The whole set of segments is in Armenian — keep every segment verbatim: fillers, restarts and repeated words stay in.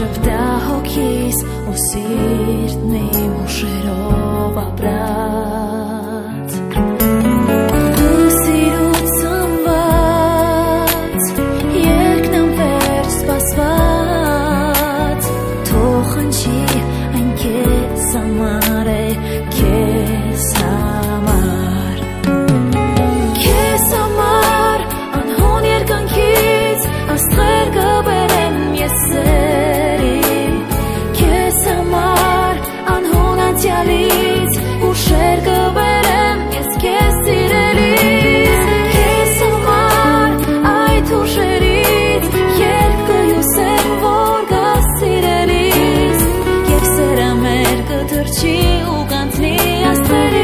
Շպտա հոգիս ու սիրտն իմ ուշերով ապրած Դու սիրուց ծնված երկն անվեր սպասված Թող հնչի այն քեզ համար է քեզ համար Քեզ համար անհուն երկանքից աստղեր կբերեմ ես սերին Քեզ համար անհուն անցյալից ուշեր կբերեմ ես քեզ սիրելիս Քեզ համար այդ ուշերից երբ կհյուսեմ որ գաս սիրելիս Եվ սերը մեր կթրջի ու կանցնի աստղերից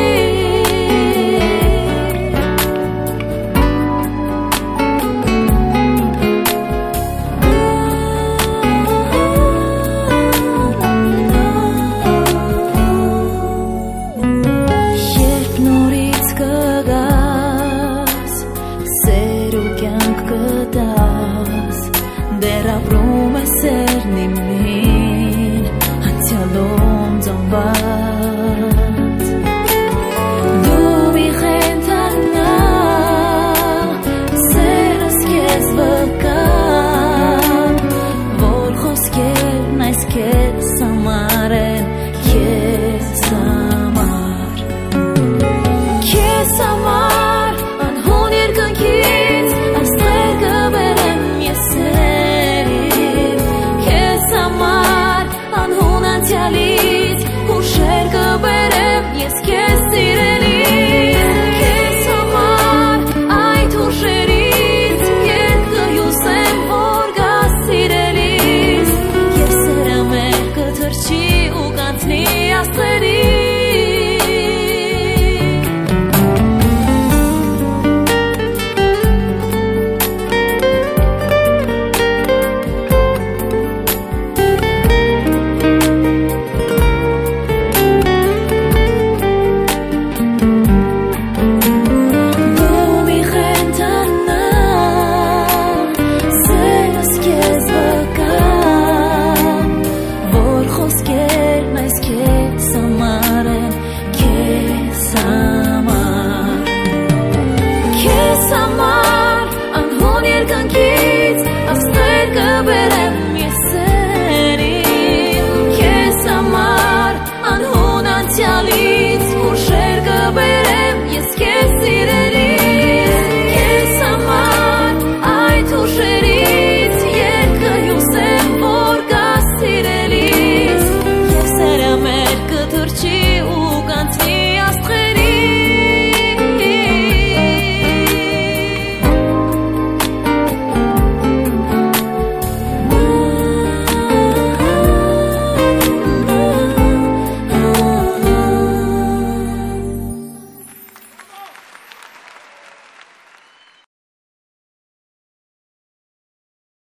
Դեր ապրում է սերն իմին անցյալում ծնված Դու մի խենթանա սերս քեզ վկա որ խոսքերն այս քեզ համար են քեզ համար Քեզ համար անհուն երկնքից աստղեր կբերեմ ես Անցյալից ուշեր կբերեմ ես քեզ սիրելիս Քեզ համար այդ ուշերից երբ կհյուսեմ որ գաս սիրելիս Եվ սերը մեր կթրջի ու կանցնի աստղերից Խոսքերն այս քեզ համար են քեզ համար